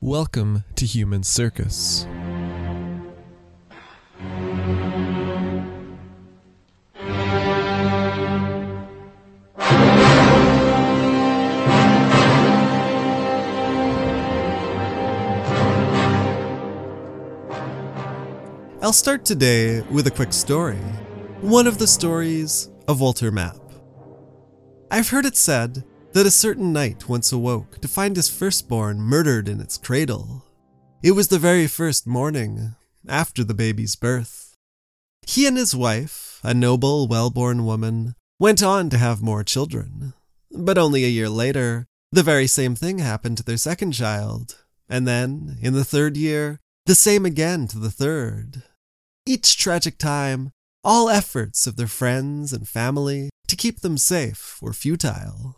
Welcome to Human Circus. I'll start today with a quick story. One of the stories of Walter Map. I've heard it said that a certain knight once awoke to find his firstborn murdered in its cradle. It was the very first morning after the baby's birth. He and his wife, a noble, well-born woman, went on to have more children. But only a year later, the very same thing happened to their second child. And then, in the third year, the same again to the third. Each tragic time, all efforts of their friends and family to keep them safe were futile.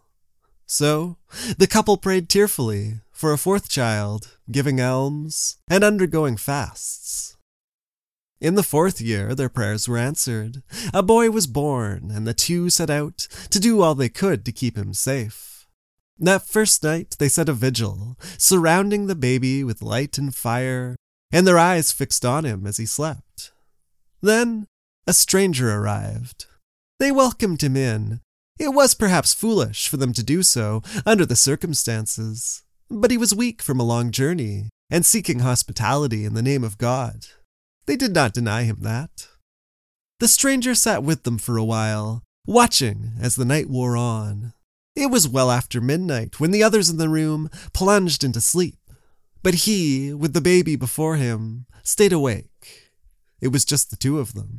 So, the couple prayed tearfully for a fourth child, giving alms and undergoing fasts. In the fourth year, their prayers were answered. A boy was born, and the two set out to do all they could to keep him safe. That first night, they set a vigil, surrounding the baby with light and fire, and their eyes fixed on him as he slept. Then, a stranger arrived. They welcomed him in. It was perhaps foolish for them to do so under the circumstances, but he was weak from a long journey and seeking hospitality in the name of God. They did not deny him that. The stranger sat with them for a while, watching as the night wore on. It was well after midnight when the others in the room plunged into sleep, but he, with the baby before him, stayed awake. It was just the two of them.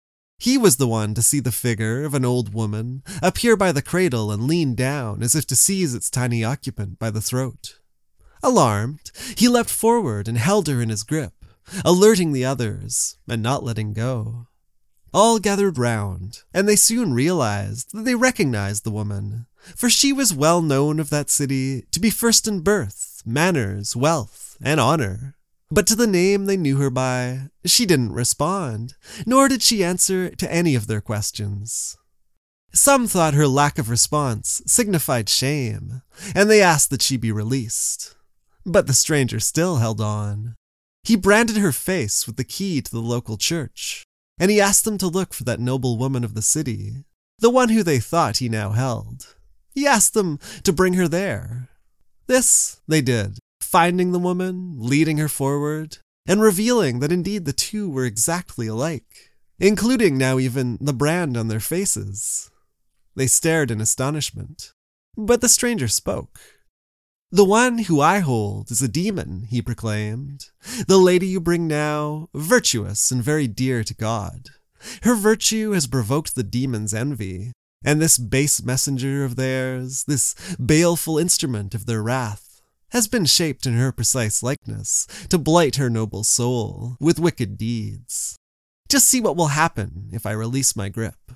He was the one to see the figure of an old woman appear by the cradle and lean down as if to seize its tiny occupant by the throat. Alarmed, he leapt forward and held her in his grip, alerting the others and not letting go. All gathered round, and they soon realized that they recognized the woman, for she was well known of that city to be first in birth, manners, wealth, and honor. But to the name they knew her by, she didn't respond, nor did she answer to any of their questions. Some thought her lack of response signified shame, and they asked that she be released. But the stranger still held on. He branded her face with the key to the local church, and he asked them to look for that noble woman of the city, the one who they thought he now held. He asked them to bring her there. This they did, finding the woman, leading her forward, and revealing that indeed the two were exactly alike, including now even the brand on their faces. They stared in astonishment, but the stranger spoke. "The one who I hold is a demon," he proclaimed. "The lady you bring now, virtuous and very dear to God. Her virtue has provoked the demon's envy, and this base messenger of theirs, this baleful instrument of their wrath, has been shaped in her precise likeness to blight her noble soul with wicked deeds. Just see what will happen if I release my grip."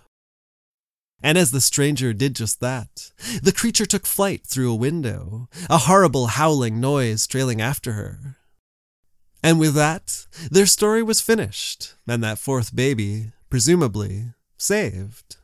And as the stranger did just that, the creature took flight through a window, a horrible howling noise trailing after her. And with that, their story was finished, and that fourth baby, presumably, saved.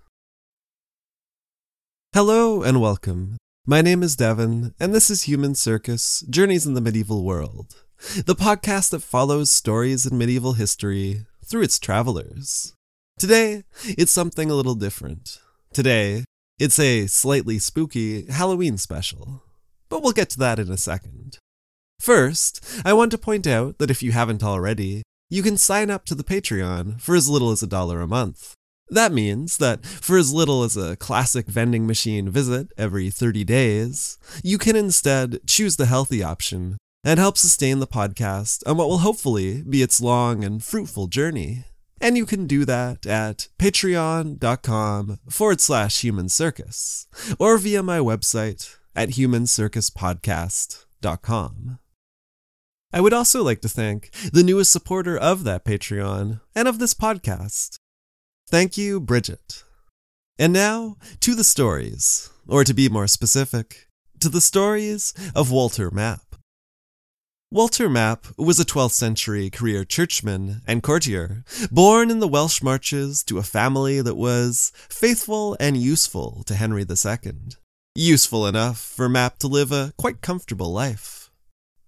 Hello and welcome. My name is Devin, and this is Human Circus, Journeys in the Medieval World, the podcast that follows stories in medieval history through its travelers. Today, it's something a little different. Today, it's a slightly spooky Halloween special, but we'll get to that in a second. First, I want to point out that if you haven't already, you can sign up to the Patreon for as little as $1 a month. That means that for as little as a classic vending machine visit every 30 days, you can instead choose the healthy option and help sustain the podcast on what will hopefully be its long and fruitful journey. And you can do that at patreon.com/Human Circus or via my website at humancircuspodcast.com. I would also like to thank the newest supporter of that Patreon and of this podcast. Thank you, Bridget. And now, to the stories, or to be more specific, to the stories of Walter Map. Walter Map was a 12th century career churchman and courtier, born in the Welsh marches to a family that was faithful and useful to Henry II. Useful enough for Map to live a quite comfortable life.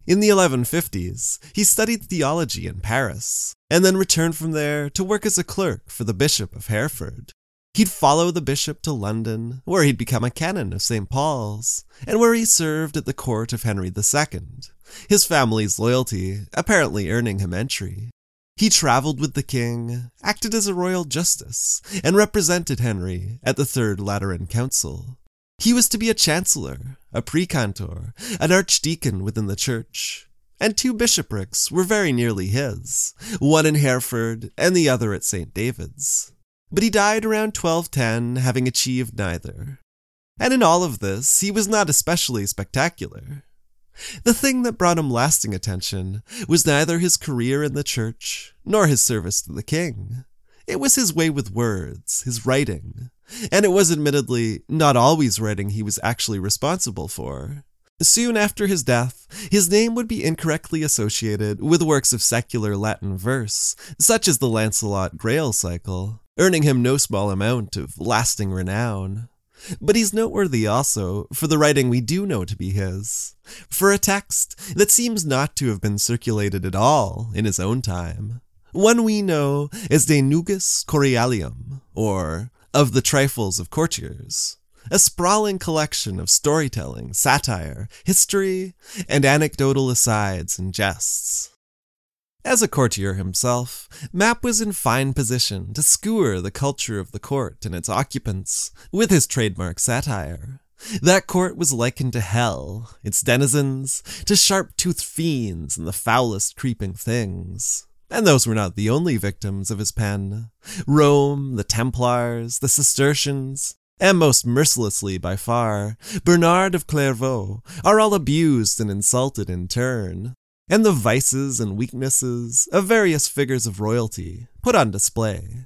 In the 1150s, he studied theology in Paris, and then returned from there to work as a clerk for the Bishop of Hereford. He'd follow the bishop to London, where he'd become a canon of St. Paul's, and where he served at the court of Henry II, his family's loyalty apparently earning him entry. He traveled with the king, acted as a royal justice, and represented Henry at the Third Lateran Council. He was to be a chancellor, a precantor, an archdeacon within the church, and 2 bishoprics were very nearly his, one in Hereford and the other at St. David's. But he died around 1210, having achieved neither. And in all of this, he was not especially spectacular. The thing that brought him lasting attention was neither his career in the church nor his service to the king. It was his way with words, his writing, and it was admittedly not always writing he was actually responsible for. Soon after his death, his name would be incorrectly associated with works of secular Latin verse, such as the Lancelot Grail cycle, earning him no small amount of lasting renown. But he's noteworthy also for the writing we do know to be his, for a text that seems not to have been circulated at all in his own time, one we know as De Nugis Chorialium, or Of the Trifles of Courtiers, a sprawling collection of storytelling, satire, history, and anecdotal asides and jests. As a courtier himself, Mapp was in fine position to skewer the culture of the court and its occupants with his trademark satire. That court was likened to hell, its denizens to sharp-toothed fiends and the foulest creeping things. And those were not the only victims of his pen. Rome, the Templars, the Cistercians, and most mercilessly by far, Bernard of Clairvaux, are all abused and insulted in turn, and the vices and weaknesses of various figures of royalty put on display.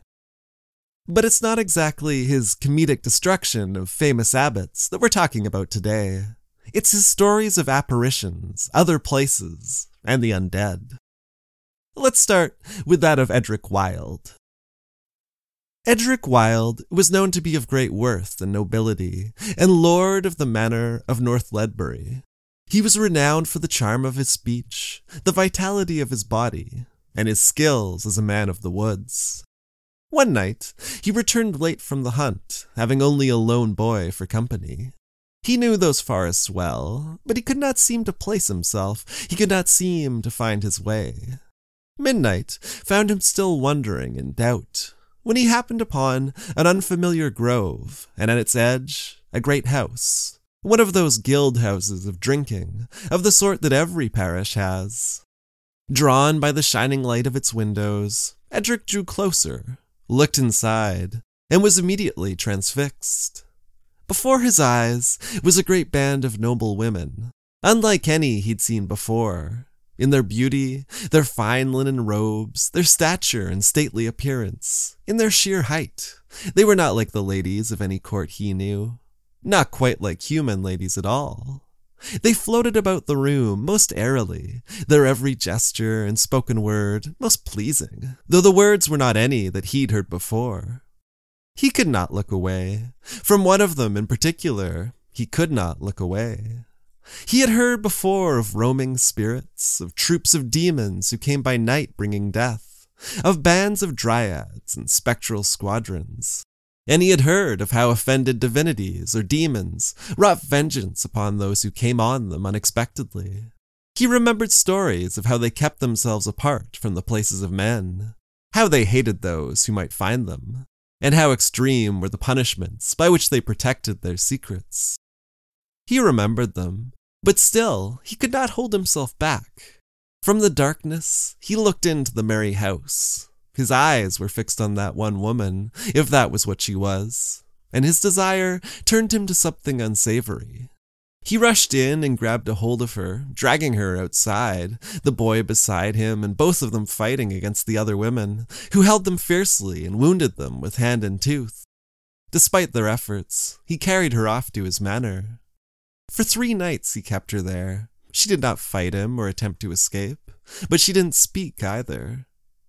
But it's not exactly his comedic destruction of famous abbots that we're talking about today. It's his stories of apparitions, other places, and the undead. Let's start with that of Edric Wilde. Edric Wilde was known to be of great worth and nobility, and lord of the manor of North Ledbury. He was renowned for the charm of his speech, the vitality of his body, and his skills as a man of the woods. One night, he returned late from the hunt, having only a lone boy for company. He knew those forests well, but he could not seem to place himself, he could not seem to find his way. Midnight found him still wondering in doubt, when he happened upon an unfamiliar grove, and at its edge, a great house. One of those guild houses of drinking, of the sort that every parish has. Drawn by the shining light of its windows, Edric drew closer, looked inside, and was immediately transfixed. Before his eyes was a great band of noble women, unlike any he'd seen before. In their beauty, their fine linen robes, their stature and stately appearance, in their sheer height, they were not like the ladies of any court he knew. Not quite like human ladies at all. They floated about the room most airily, their every gesture and spoken word most pleasing, though the words were not any that he'd heard before. He could not look away. From one of them in particular, he could not look away. He had heard before of roaming spirits, of troops of demons who came by night bringing death, of bands of dryads and spectral squadrons. And he had heard of how offended divinities or demons wrought vengeance upon those who came on them unexpectedly. He remembered stories of how they kept themselves apart from the places of men, how they hated those who might find them, and how extreme were the punishments by which they protected their secrets. He remembered them, but still he could not hold himself back. From the darkness, he looked into the merry house. His eyes were fixed on that one woman, if that was what she was, and his desire turned him to something unsavory. He rushed in and grabbed a hold of her, dragging her outside, the boy beside him and both of them fighting against the other women, who held them fiercely and wounded them with hand and tooth. Despite their efforts, he carried her off to his manor. For 3 nights he kept her there. She did not fight him or attempt to escape, but she didn't speak either.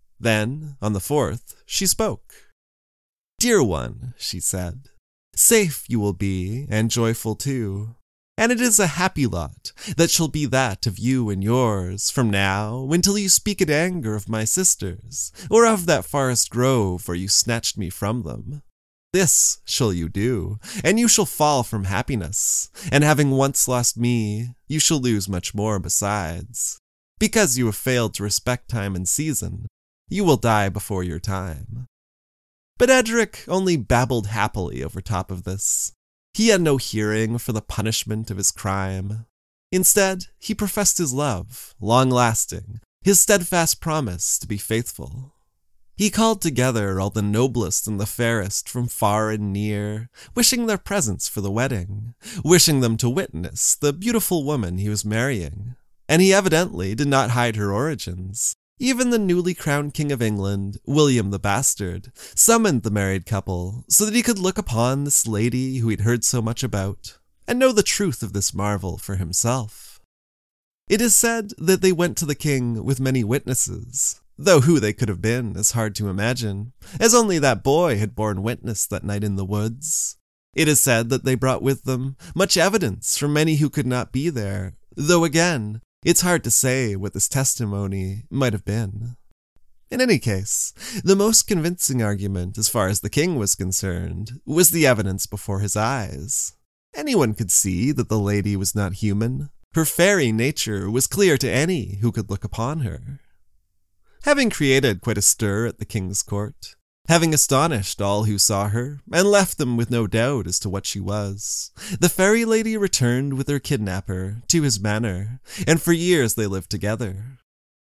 Then, on the 4th, she spoke. "Dear one," she said, "safe you will be, and joyful too. And it is a happy lot that shall be that of you and yours from now until you speak in anger of my sisters, or of that forest grove where you snatched me from them. This shall you do, and you shall fall from happiness, and having once lost me, you shall lose much more besides. Because you have failed to respect time and season, you will die before your time. But Edric only babbled happily over top of this. He had no hearing for the punishment of his crime. Instead, he professed his love, long-lasting, his steadfast promise to be faithful. He called together all the noblest and the fairest from far and near, wishing their presence for the wedding, wishing them to witness the beautiful woman he was marrying. And he evidently did not hide her origins. Even the newly crowned King of England, William the Bastard, summoned the married couple so that he could look upon this lady who he'd heard so much about, and know the truth of this marvel for himself. It is said that they went to the king with many witnesses, though who they could have been is hard to imagine, as only that boy had borne witness that night in the woods. It is said that they brought with them much evidence from many who could not be there, though again, it's hard to say what this testimony might have been. In any case, the most convincing argument as far as the king was concerned was the evidence before his eyes. Anyone could see that the lady was not human. Her fairy nature was clear to any who could look upon her. Having created quite a stir at the king's court, having astonished all who saw her, and left them with no doubt as to what she was, the fairy lady returned with her kidnapper to his manor, and for years they lived together.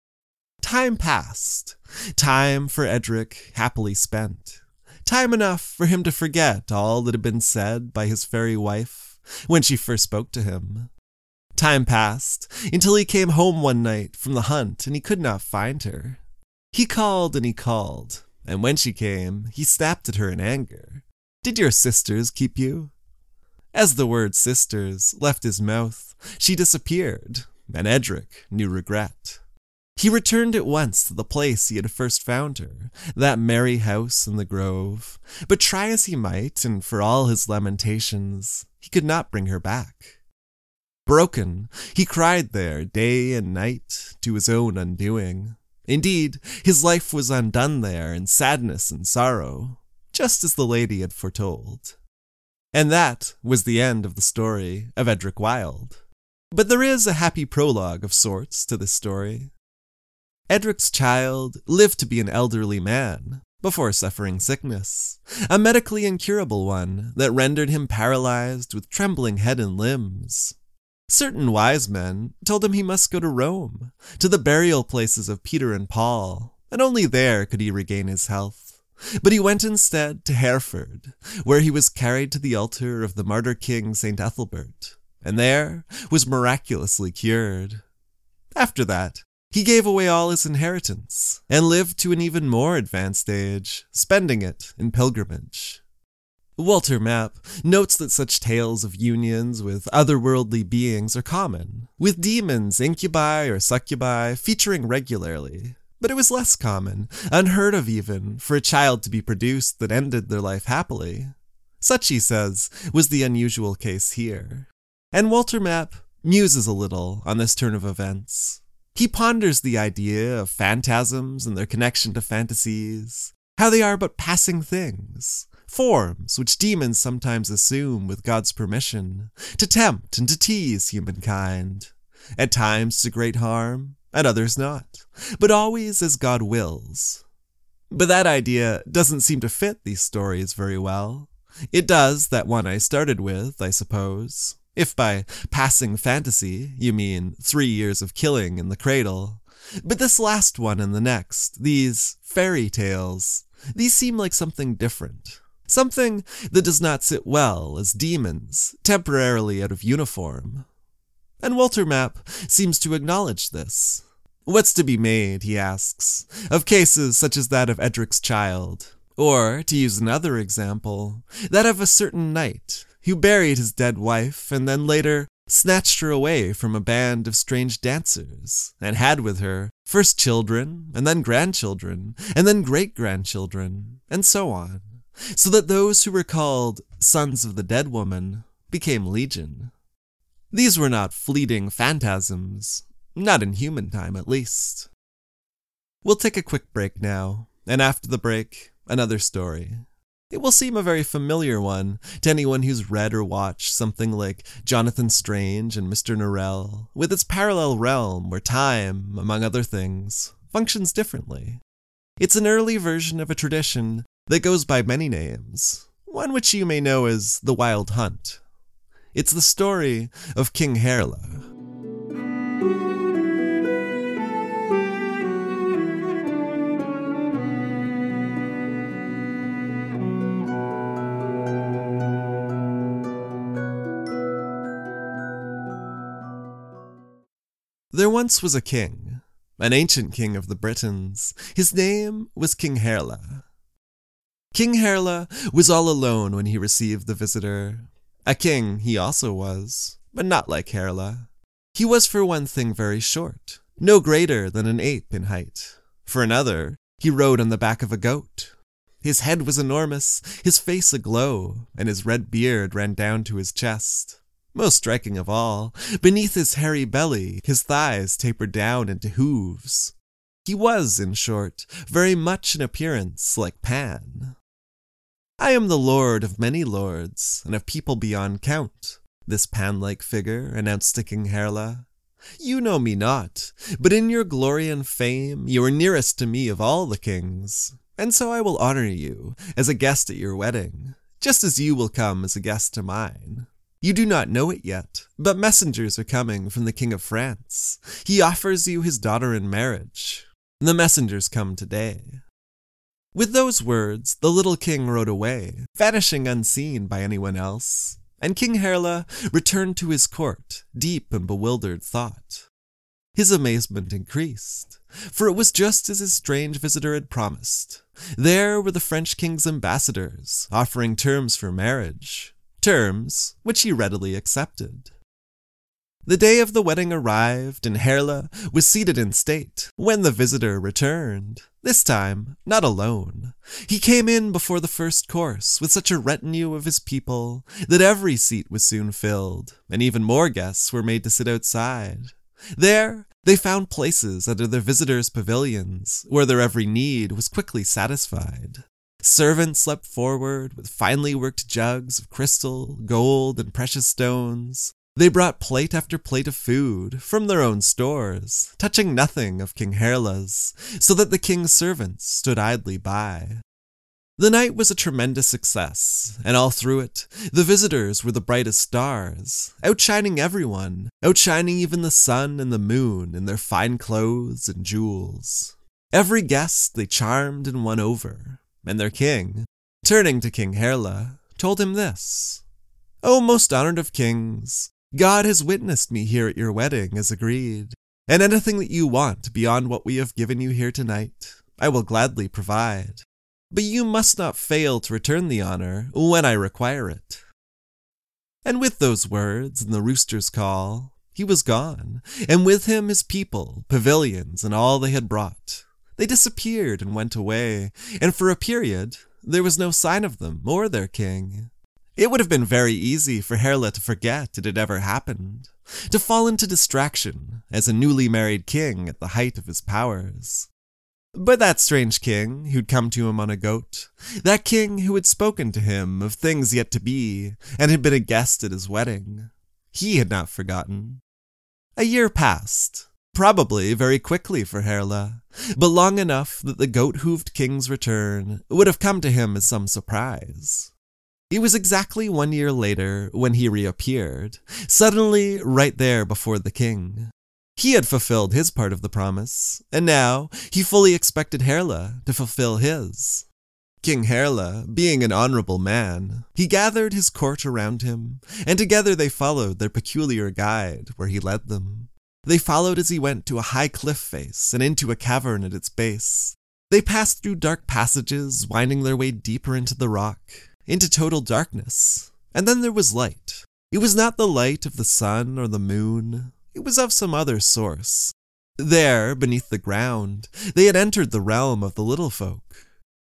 Time passed, time for Edric happily spent, time enough for him to forget all that had been said by his fairy wife when she first spoke to him. Time passed until he came home one night from the hunt and he could not find her. He called and he called, and when she came, he snapped at her in anger. "Did your sisters keep you?" As the word sisters left his mouth, she disappeared, and Edric knew regret. He returned at once to the place he had first found her, that merry house in the grove, but try as he might, and for all his lamentations, he could not bring her back. Broken, he cried there day and night to his own undoing. Indeed, his life was undone there in sadness and sorrow, just as the lady had foretold. And that was the end of the story of Edric Wilde. But there is a happy prologue of sorts to this story. Edric's child lived to be an elderly man before suffering sickness, a medically incurable one that rendered him paralyzed with trembling head and limbs. Certain wise men told him he must go to Rome, to the burial places of Peter and Paul, and only there could he regain his health. But he went instead to Hereford, where he was carried to the altar of the martyr king St. Ethelbert, and there was miraculously cured. After that, he gave away all his inheritance, and lived to an even more advanced age, spending it in pilgrimage. Walter Map notes that such tales of unions with otherworldly beings are common, with demons, incubi, or succubi featuring regularly. But it was less common, unheard of even, for a child to be produced that ended their life happily. Such, he says, was the unusual case here. And Walter Map muses a little on this turn of events. He ponders the idea of phantasms and their connection to fantasies, how they are but passing things, forms which demons sometimes assume with God's permission, to tempt and to tease humankind, at times to great harm, at others not, but always as God wills. But that idea doesn't seem to fit these stories very well. It does that one I started with, I suppose, if by passing fantasy you mean 3 years of killing in the cradle. But this last one and the next, these fairy tales, these seem like something different. Something that does not sit well as demons, temporarily out of uniform. And Walter Map seems to acknowledge this. What's to be made, he asks, of cases such as that of Edric's child? Or, to use another example, that of a certain knight who buried his dead wife and then later snatched her away from a band of strange dancers, and had with her first children, and then grandchildren, and then great-grandchildren, and so on, so that those who were called sons of the dead woman became legion. These were not fleeting phantasms, not in human time at least. We'll take a quick break now, and after the break, another story. It will seem a very familiar one to anyone who's read or watched something like Jonathan Strange and Mr. Norrell, with its parallel realm where time, among other things, functions differently. It's an early version of a tradition that goes by many names, one which you may know as the Wild Hunt. It's the story of King Herle. There once was a king, an ancient king of the Britons. His name was King Herle. King Herle was all alone when he received the visitor. A king he also was, but not like Herle. He was for one thing very short, no greater than an ape in height. For another, he rode on the back of a goat. His head was enormous, his face aglow, and his red beard ran down to his chest. Most striking of all, beneath his hairy belly, his thighs tapered down into hooves. He was, in short, very much in appearance like Pan. "I am the lord of many lords, and of people beyond count," this Pan-like figure announced to King Herle. "You know me not, but in your glory and fame you are nearest to me of all the kings, and so I will honor you as a guest at your wedding, just as you will come as a guest to mine. You do not know it yet, but messengers are coming from the King of France. He offers you his daughter in marriage. The messengers come today." With those words, the little king rode away, vanishing unseen by anyone else, and King Herle returned to his court, deep in bewildered thought. His amazement increased, for it was just as his strange visitor had promised. There were the French king's ambassadors, offering terms for marriage. Terms which he readily accepted. The day of the wedding arrived, and Herle was seated in state when the visitor returned, this time not alone. He came in before the first course with such a retinue of his people that every seat was soon filled, and even more guests were made to sit outside. There, they found places under their visitors' pavilions, where their every need was quickly satisfied. Servants slept forward with finely worked jugs of crystal, gold, and precious stones. They brought plate after plate of food from their own stores, touching nothing of King Herle's, so that the king's servants stood idly by. The night was a tremendous success, and all through it, the visitors were the brightest stars, outshining everyone, outshining even the sun and the moon in their fine clothes and jewels. Every guest they charmed and won over. And their king, turning to King Herle, told him this: "O most honored of kings, God has witnessed me here at your wedding as agreed, and anything that you want beyond what we have given you here tonight, I will gladly provide. But you must not fail to return the honor when I require it." And with those words and the rooster's call, he was gone, and with him his people, pavilions, and all they had brought. They disappeared and went away, and for a period, there was no sign of them or their king. It would have been very easy for Herle to forget it had ever happened, to fall into distraction as a newly married king at the height of his powers. But that strange king who'd come to him on a goat, that king who had spoken to him of things yet to be and had been a guest at his wedding, he had not forgotten. A year passed. Probably very quickly for Herle, but long enough that the goat-hooved king's return would have come to him as some surprise. It was exactly 1 year later when he reappeared, suddenly right there before the king. He had fulfilled his part of the promise, and now he fully expected Herle to fulfill his. King Herle, being an honorable man, he gathered his court around him, and together they followed their peculiar guide where he led them. They followed as he went to a high cliff face and into a cavern at its base. They passed through dark passages, winding their way deeper into the rock, into total darkness. And then there was light. It was not the light of the sun or the moon. It was of some other source. There, beneath the ground, they had entered the realm of the little folk.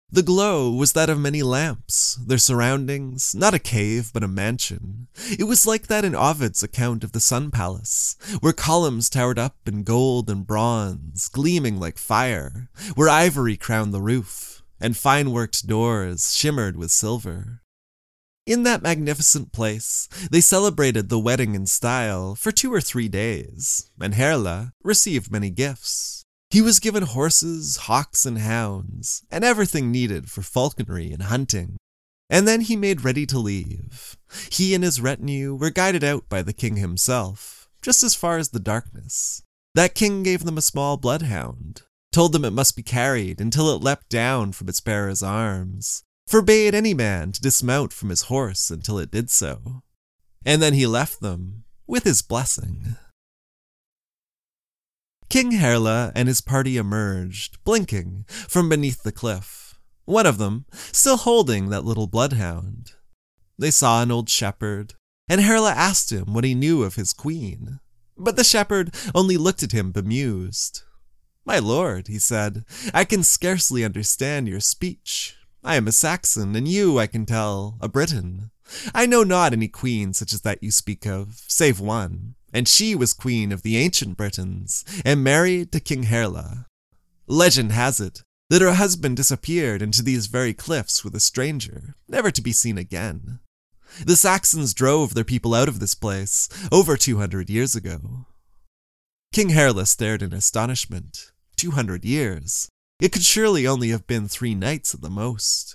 The glow was that of many lamps, their surroundings, not a cave but a mansion. It was like that in Ovid's account of the Sun Palace, where columns towered up in gold and bronze, gleaming like fire, where ivory crowned the roof, and fine-worked doors shimmered with silver. In that magnificent place, they celebrated the wedding in style for 2 or 3 days, and Herle received many gifts. He was given horses, hawks, and hounds, and everything needed for falconry and hunting. And then he made ready to leave. He and his retinue were guided out by the king himself, just as far as the darkness. That king gave them a small bloodhound, told them it must be carried until it leapt down from its bearer's arms, forbade any man to dismount from his horse until it did so. And then he left them with his blessing. King Herle and his party emerged, blinking, from beneath the cliff, one of them still holding that little bloodhound. They saw an old shepherd, and Herle asked him what he knew of his queen. But the shepherd only looked at him bemused. "My lord," he said, "I can scarcely understand your speech. I am a Saxon, and you, I can tell, a Briton. I know not any queen such as that you speak of, save one, and she was queen of the ancient Britons, and married to King Herle. Legend has it that her husband disappeared into these very cliffs with a stranger, never to be seen again. The Saxons drove their people out of this place over 200 years ago." King Herle stared in astonishment. 200 years? It could surely only have been 3 nights at the most.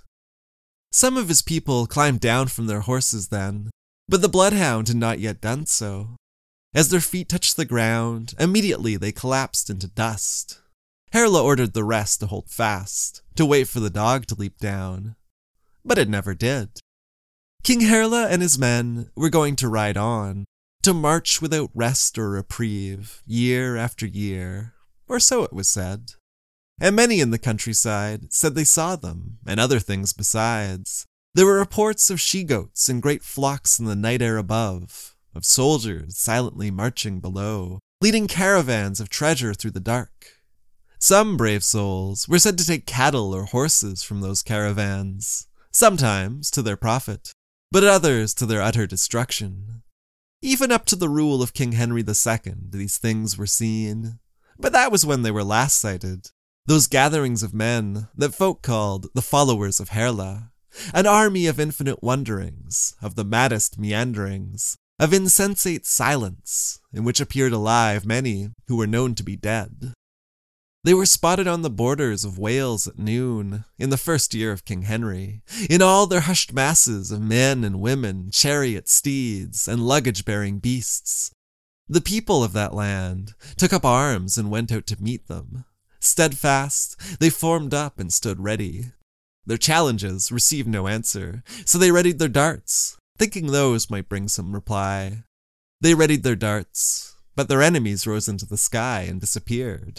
Some of his people climbed down from their horses then, but the bloodhound had not yet done so. As their feet touched the ground, immediately they collapsed into dust. Herle ordered the rest to hold fast, to wait for the dog to leap down. But it never did. King Herle and his men were going to ride on, to march without rest or reprieve, year after year, or so it was said. And many in the countryside said they saw them, and other things besides. There were reports of she-goats in great flocks in the night air above, of soldiers silently marching below, leading caravans of treasure through the dark. Some brave souls were said to take cattle or horses from those caravans, sometimes to their profit, but others to their utter destruction. Even up to the rule of King Henry II, these things were seen, but that was when they were last sighted. Those gatherings of men that folk called the followers of Herle, an army of infinite wonderings, of the maddest meanderings, of insensate silence, in which appeared alive many who were known to be dead. They were spotted on the borders of Wales at noon, in the first year of King Henry, in all their hushed masses of men and women, chariot steeds, and luggage-bearing beasts. The people of that land took up arms and went out to meet them. Steadfast, they formed up and stood ready. Their challenges received no answer, so they readied their darts, thinking those might bring some reply. They readied their darts, but their enemies rose into the sky and disappeared.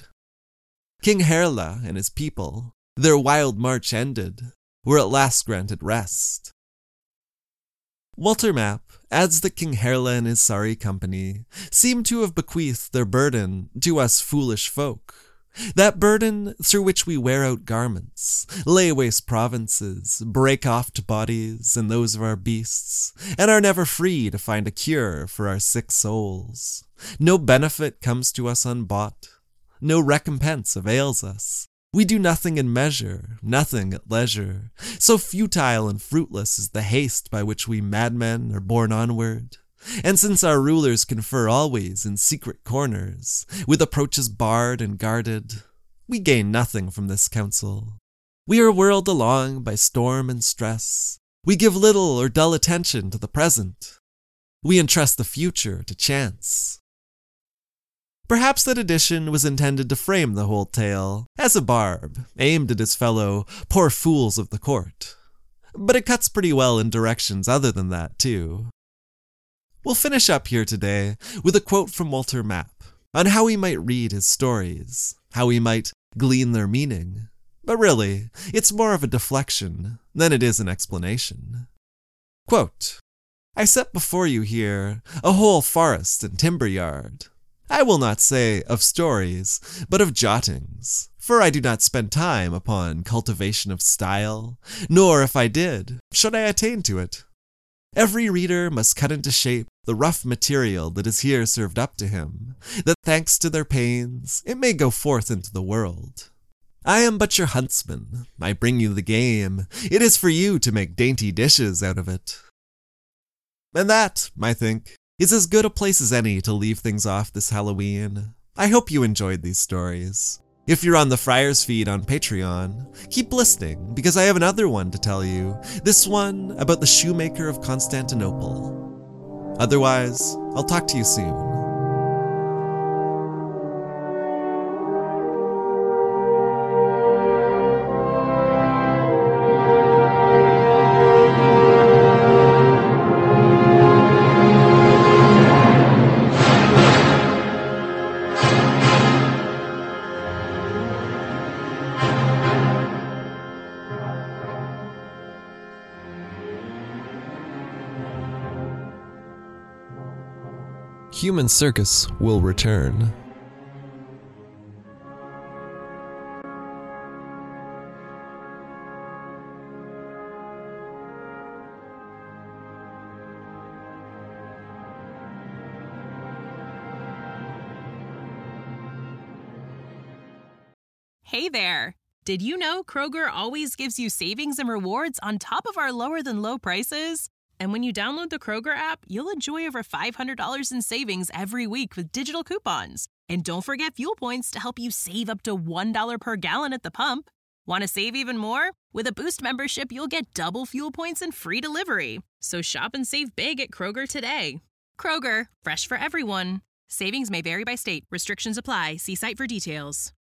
King Herle and his people, their wild march ended, were at last granted rest. Walter Map adds that King Herle and his sorry company seem to have bequeathed their burden to us foolish folk. That burden through which we wear out garments, lay waste provinces, break oft bodies and those of our beasts, and are never free to find a cure for our sick souls. No benefit comes to us unbought. No recompense avails us. We do nothing in measure, nothing at leisure. So futile and fruitless is the haste by which we madmen are borne onward. And since our rulers confer always in secret corners, with approaches barred and guarded, we gain nothing from this counsel. We are whirled along by storm and stress. We give little or dull attention to the present. We entrust the future to chance. Perhaps that addition was intended to frame the whole tale as a barb aimed at his fellow poor fools of the court. But it cuts pretty well in directions other than that, too. We'll finish up here today with a quote from Walter Map on how we might read his stories, how we might glean their meaning. But really, it's more of a deflection than it is an explanation. Quote, "I set before you here a whole forest and timber yard. I will not say of stories, but of jottings, for I do not spend time upon cultivation of style, nor if I did, should I attain to it. Every reader must cut into shape the rough material that is here served up to him, that thanks to their pains, it may go forth into the world. I am but your huntsman, I bring you the game, it is for you to make dainty dishes out of it. And that, I think, is as good a place as any to leave things off this Halloween. I hope you enjoyed these stories. If you're on the Friars feed on Patreon, keep listening because I have another one to tell you, this one about the shoemaker of Constantinople. Otherwise, I'll talk to you soon. Human Circus will return. Hey there! Did you know Kroger always gives you savings and rewards on top of our lower-than-low prices? And when you download the Kroger app, you'll enjoy over $500 in savings every week with digital coupons. And don't forget fuel points to help you save up to $1 per gallon at the pump. Want to save even more? With a Boost membership, you'll get double fuel points and free delivery. So shop and save big at Kroger today. Kroger, fresh for everyone. Savings may vary by state. Restrictions apply. See site for details.